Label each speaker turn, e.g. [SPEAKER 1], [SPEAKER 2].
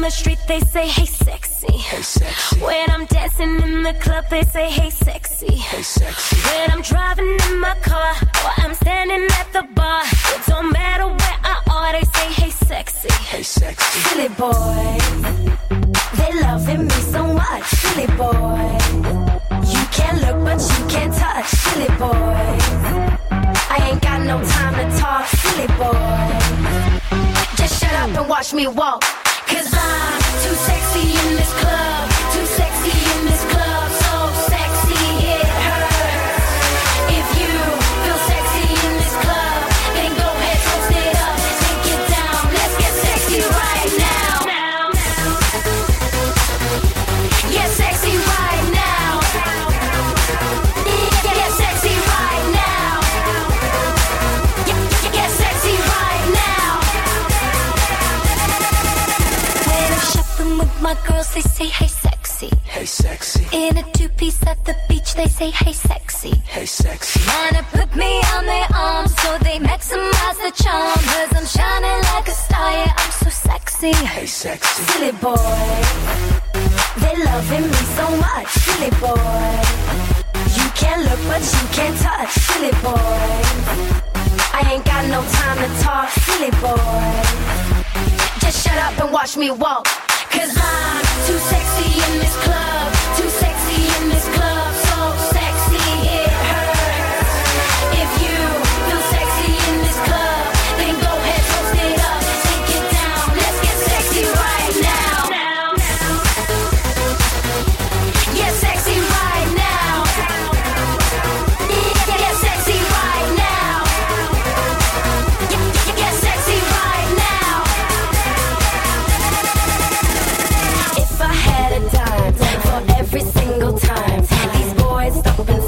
[SPEAKER 1] the street, they say, hey, sexy.
[SPEAKER 2] Hey, sexy.
[SPEAKER 1] When I'm dancing in the club, they say, hey, sexy.
[SPEAKER 2] Hey, sexy.
[SPEAKER 1] When I'm driving in my car, or I'm standing at the bar, it don't matter where I are, they say, hey, sexy.
[SPEAKER 2] Hey, sexy.
[SPEAKER 1] Silly boys, they loving me so much. Silly boys, you can't look but you can't touch. Silly boys, I ain't got no time to talk. Silly boys, just shut up and watch me walk. Cause I'm too sexy in this club. Too sexy in this club. So sexy it hurts. If you feel sexy in this club, then go ahead, toast it up. Take it down, let's get sexy right now. Yeah, sexy right now. Yeah, sexy right now. Yeah, sexy right now. When I'm shopping with my girls, they say, hey, sexy.
[SPEAKER 2] Hey, sexy.
[SPEAKER 1] In a two-piece at the beach, they say, hey, sexy.
[SPEAKER 2] Hey, sexy.
[SPEAKER 1] Wanna put me on their arms, so they maximize the charm. Cause I'm shining like a star, yeah, I'm so sexy.
[SPEAKER 2] Hey, sexy.
[SPEAKER 1] Silly boys, they loving me so much. Silly boys, you can't look but you can't touch. Silly boys, I ain't got no time to talk. Silly boys, just shut up and watch me walk. Cause I'm too sexy in this club. Too sexy in this club. So sexy it hurts. If you feel sexy in this club, then go ahead, toast it up. Take it down, let's get sexy right now. Yeah, sexy right now. Yeah, sexy right now. Yeah, sexy right now. If I had a dime for every single time these boys stop and